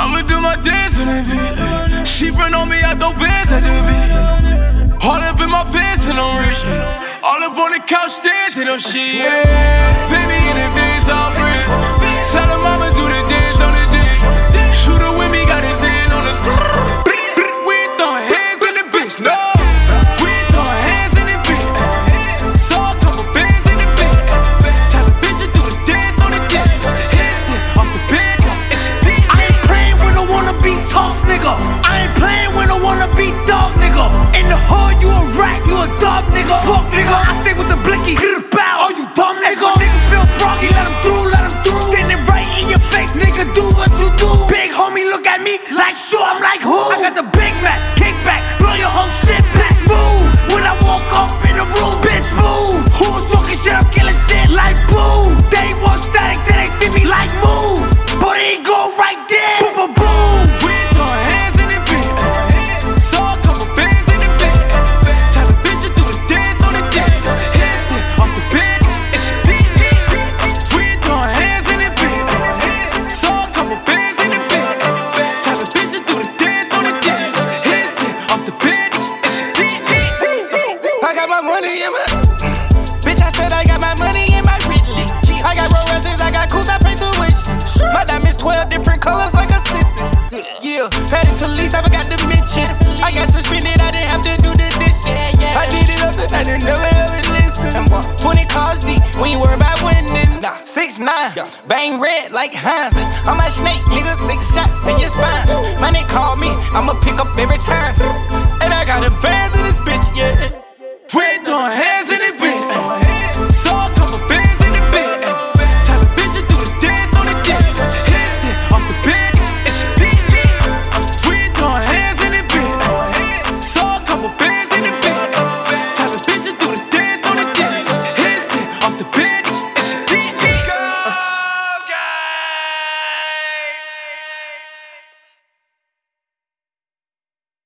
I'ma do my dance in that beat. She friend on me, I throw bands at the beat. All up in my pants and I'm rich. All up on the couch dancing on shit. Pay me in advance, I'll bring. Tell her mama do the dance on the dick. Shooter with me, got his hand on the stick. We ain't throwing hands in the bitch, no. We ain't throwing hands in the bitch. Throw a couple bands in the bitch. Tell a bitch to do the dance on the dick. Hands off the bed, I ain't playing when I wanna be tough, nigga. I ain't playing when I wanna be dog, nigga. In the hood, you a rat, you a dub, nigga. Fuck, nigga, I stay with the blicky. Bow, oh, you dumb, nigga. Nigga feel froggy, let him through, let him through. Standing right in your face, nigga, do what you do. Big homie, look at me like sure, I'm like who? I got the Big Mac, kickback, blow your whole shit, bitch, move. When I walk up in the room, bitch, move. Who was talking shit, I'm killing shit like boom. They want static till they see me like move. But he go right there, boom, boom, boom. we ain't throwing hands in the bitch. Throw a couple bands in the bitch. Tell a bitch to do the dance on the dick. Hands off the bed, we ain't throwing hands in the bitch. Throw a couple bands in the bitch. Tell a bitch to do the dance on the dick. Hands off the bed. I got my money in my bitch, I said I got my money in my Ridley. I got Rolexes, I got coups, I pay tuitions. My diamonds 12 different colors like a sissy. Yeah, Patty Felice, I forgot to mention. I got suspended, I didn't have to do the dishes. I did it up and I didn't never ever listen. 20 cars deep, we ain't worried about winning. 6'9", bang red like Heinz. I'm a snake, nigga, 6 shots in your spine. Man, they call me, I'ma pick up every time.